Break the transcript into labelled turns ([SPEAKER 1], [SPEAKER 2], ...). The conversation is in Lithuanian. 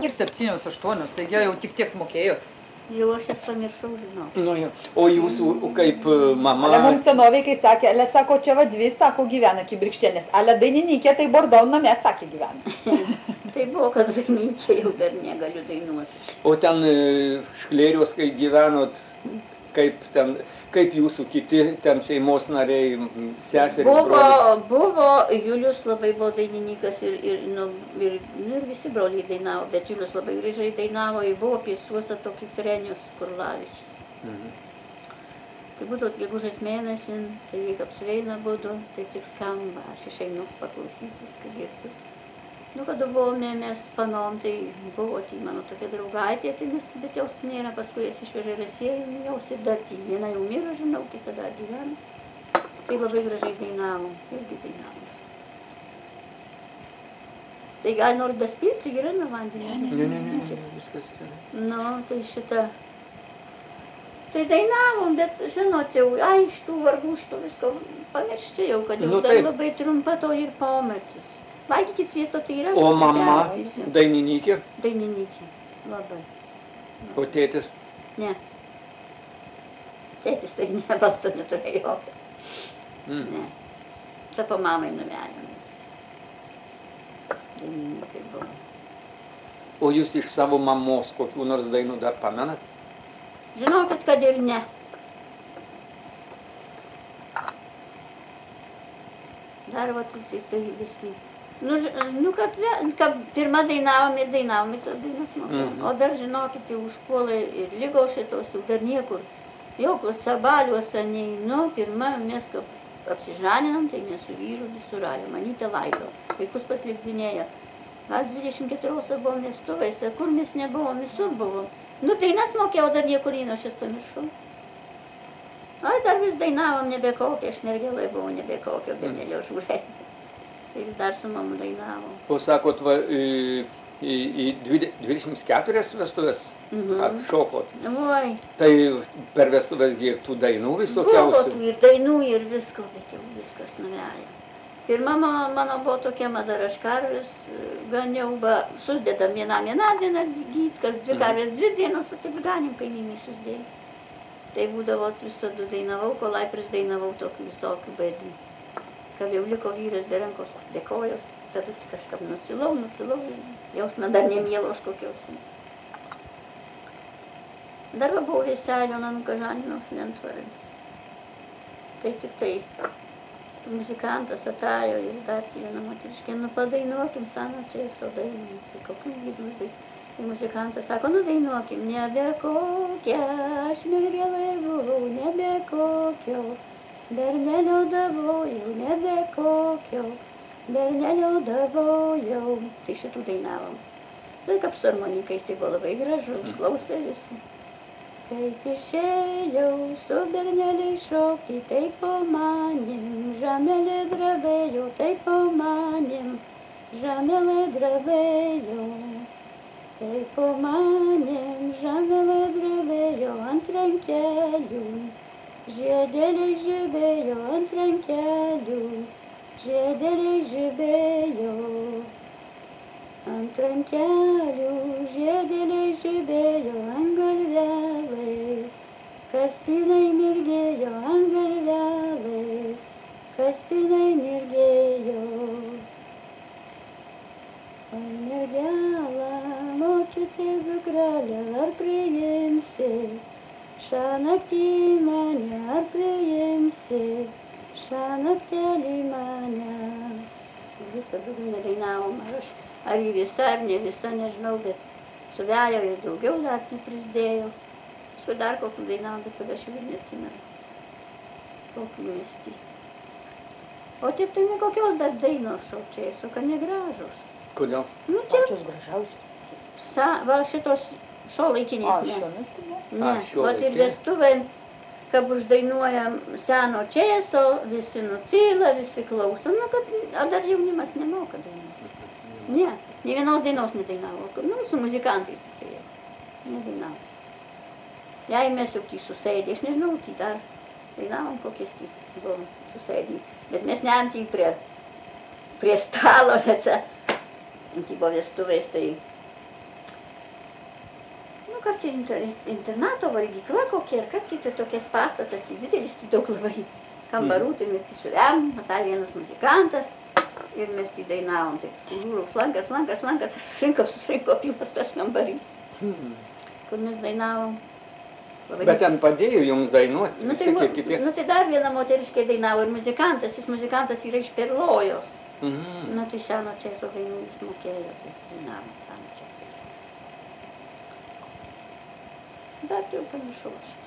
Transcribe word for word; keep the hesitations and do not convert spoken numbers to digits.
[SPEAKER 1] Ir septynios, aštuonios, taigi jau tik tiek mokėjo.
[SPEAKER 2] Jau aš jas pamiršau, žinau.
[SPEAKER 3] Nu, jau. O jūsų kaip mama...
[SPEAKER 1] Ale mums senoviai, kai sakė, ale sako, čia va dvi, sako, gyvena Kibirkštienės. Ale dainininkė, tai Bordau name, sakė, gyvena.
[SPEAKER 2] Tai buvo, kad dainininkė jau dar negaliu dainuoti.
[SPEAKER 3] O ten Šklėrios, kai gyvenot, kaip ten... Kaip jūsų kiti ten šeimos nariai, seserys,
[SPEAKER 2] buvo,
[SPEAKER 3] broliai?
[SPEAKER 2] Buvo, Julius labai buvo dainininkas ir, ir, nu, ir, nu, ir visi broliai dainavo, bet Julius labai gražiai dainavo, ir buvo piesuose tokis Renius Kurlavičius.
[SPEAKER 3] Mhm.
[SPEAKER 2] Tai būtų gegužės mėnesį, tai jeigu apsveina būtų, tai tik skamba, aš išeinu paklausyti viską girti. Nu, kada buvome mes panom, tai buvo tai mano tokia draugaitė, tai mes, bet jos nėra, paskui jas išvežė Rasiejų, jos ir dar tai viena jau mira, žinau, kita dar gyvena. Tai labai gražiai dainavo, irgi dainavo. Tai gal nori daspilti, yra na vandenį?
[SPEAKER 3] Ne, ne, ne, ne, viskas gerai.
[SPEAKER 2] Nu, tai šitą... Tai dainavom, bet žinot jau, ai, iš tų vargų, iš tų visko pamiršti jau, kad jau
[SPEAKER 3] Nu,
[SPEAKER 2] dar
[SPEAKER 3] taip.
[SPEAKER 2] labai trumpa to ir pametis. Valgykit sviesto, tai yra...
[SPEAKER 3] O mama, dainininkė?
[SPEAKER 2] Dainininkė, labai.
[SPEAKER 3] O tėtis?
[SPEAKER 2] Ne. Tėtis tai ne, balso neturėjo jokio.
[SPEAKER 3] Mm.
[SPEAKER 2] Ne. Čia po mamai nuvelėmės. Dainininkai buvo.
[SPEAKER 3] O jūs iš savo mamos kokių nors dainų dar pamenat?
[SPEAKER 2] Žinokit, kad ir ne. Dar va, tai, tai viskai. Nu, nu kad, kad pirmą dainavom ir dainavom ir tas dainas mokėjom.
[SPEAKER 3] Mhm.
[SPEAKER 2] O dar žinokit, jau užpuolė ir lygos šitos, jau dar niekur. Jokios sabaliuose neinu, pirmą mes kaip apsižaninam, tai mes su vyru visur ralė, manytę laido. Vaikus paslikdinėjo. Gal dvidešimt keturiose buvom vestuvėse, kur mes nebuvom, visur buvom. Nu, dainas mokėjau, dar niekur įno, aš jas pamiršau. Ai, dar vis dainavom, nebekokia, aš mergelai buvau nebekokia, bet nelio žūrė. Ir dar su mamu dainavom.
[SPEAKER 3] O sakot, va, į, į, į dvidešimt keturias vestuvės
[SPEAKER 2] Mhm.
[SPEAKER 3] atšokot.
[SPEAKER 2] Oi,
[SPEAKER 3] Tai per vestuvės ir tų dainų
[SPEAKER 2] buvo
[SPEAKER 3] visokiausių.
[SPEAKER 2] tų ir dainų, ir visko, bet jau viskas nuvelė. Pirma mano, mano buvo tokia Madara Škarvis, ganiau, ba, susdėdam vienam vieną dieną gytskas, dvi karvės, dvi dienos, o taip ganim kaimynai susdėjo. Tai būdavo visada dainavau, kol laipris dainavau tokių visokių baidų. Kad jau liko vyras be rankos, be kojos, tada kažkam nucilau, nucilau, jausmė dar nemielos kokios. Dar va buvo Vėselio namuka Žaninos lentvarė. Tai tik tai muzikantas atėjo ir dar viena moteriškė, nu padainuokim sano čia esu dainų, tai kokių gydų, tai, tai muzikantas sako, nu dainuokim, nebe kokia, aš mergelai buvau, nebe kokio. Bernelio davojau, nebe kokio, bernelio davojau. Tai šitų dainavom. Tai kaip su harmonikais, tai buvo labai gražu, klausė visi. Kaip išėjau su berneliai šokti, taip po manim, žamelė dravėjo, taip po manim, žamelė dravėjo. Taip po manim, žamelė dravėjo ant rankelių. Žiedeliai žibėjo ant rankelių, žiedeliai žibėjo ant rankelių, žiedeliai žibėjo ant galvelės, kaspinai mirgėjo ant galvelės, kaspinai mirgėjo. Oi mergelą, močiutė dukrelė, ar priimsi? Šiąnaktį mane ar priimsi, šiąnaktelį mane. Viską daugiau nedainavom, ar aš, ar į visą, ar ne visą, nežinau, bet suvėjo ir daugiau dar tai prisidėjo. Su dar kokių dainavom, bet kad aš jau ir neatsimenu. Kokių vesti. O taip tai ne kokios dar dainos, o čia esu, kad negražus.
[SPEAKER 3] Kodėl?
[SPEAKER 2] Nu, taip.
[SPEAKER 1] Pačios gražiausios.
[SPEAKER 2] Sa, va šitos šiuolaikinės
[SPEAKER 1] A,
[SPEAKER 2] ne.
[SPEAKER 1] šiomis tai ne?
[SPEAKER 2] Ne,
[SPEAKER 3] A,
[SPEAKER 2] vat ir
[SPEAKER 3] šiuolaikinės.
[SPEAKER 2] vestuvai, kad uždainuojam seno čėso, visi nucyla, visi klauso, nu, kad a dar jaunimas nemoka dainuoti. Ne, ne vienos dainos nedainavo, nu, su muzikantais tik tai jau, nedainavo. Jei mes jau tai susėdė, aš nežinau, tai dar dainavom kokias tai buvom susėdė, bet mes neam tai prie, prie stalo, nes tai buvo vestuvės, tai kas čia inter, internato valgykla kokia, ir kas tai tokias pastatas, tai didelis, tai daug labai kambarų, tai mes tai surėm, matai vienas muzikantas, ir mes tai dainavom, taip, žiūrų, flankas, flankas, flankas, susirinko, susirinko pilnas tas kambarys,
[SPEAKER 3] Mhm.
[SPEAKER 2] kur mes dainavom. Labai
[SPEAKER 3] Bet ten padėjo jums dainuoti,
[SPEAKER 2] Nu tai,
[SPEAKER 3] visi
[SPEAKER 2] bu-
[SPEAKER 3] tie kiti.
[SPEAKER 2] nu tai dar viena moteriškė dainavo ir muzikantas, jis muzikantas yra iš Perlojos.
[SPEAKER 3] Mhm.
[SPEAKER 2] Nu tai seno česo dainų jis mokėjo, tai dainavo seno česo. Bet jau pamiršau aš.